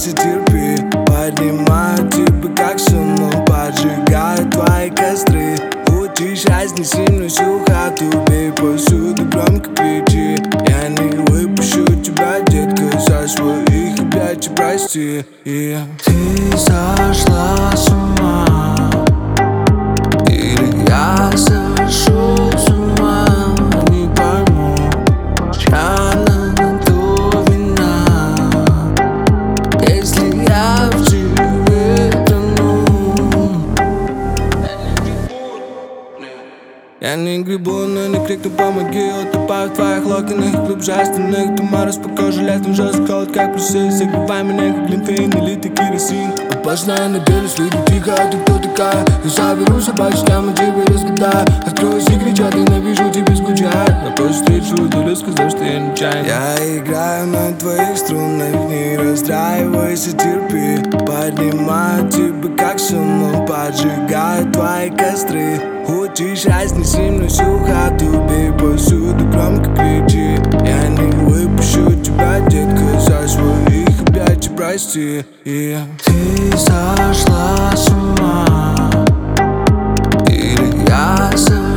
Успокойся, терпи. Поднимаю тебя как сумму, поджигаю твои костры. Хочешь, разнеси мне всю хату, бей посуду, громко кричи. Я не выпущу тебя, детка, со своих объятий, прости. Ты сошла с ума, или я сошел с ума? Не пойму, чья на то вина, если я в тебе тону. Я не грибу, но не крикну помоги. Утопаю в твоих локонах, глубже остальных. Ты мороз по коже, летом жестко холод, как плюсы. Согревай меня, как глинтвейн или ты керосин. Опасная на белый свет, тихо, ты кто такая? Я соберу собачью яму, тебе разгадаю. Откроюсь и кричат, ненавижу, тебе скучаю. На той встречу удалю, сказал, что я нечаянно. Я играю на твоих струнах, не расстраивайся, терпи. Поднимаю тебя как сумму, поджигаю твои костры. Хочешь, разнеси мне всю хату, бей посуду, громко кричи. Я не выпущу тебя, детка, со своих объятий, прости. Ты сошла с ума, или я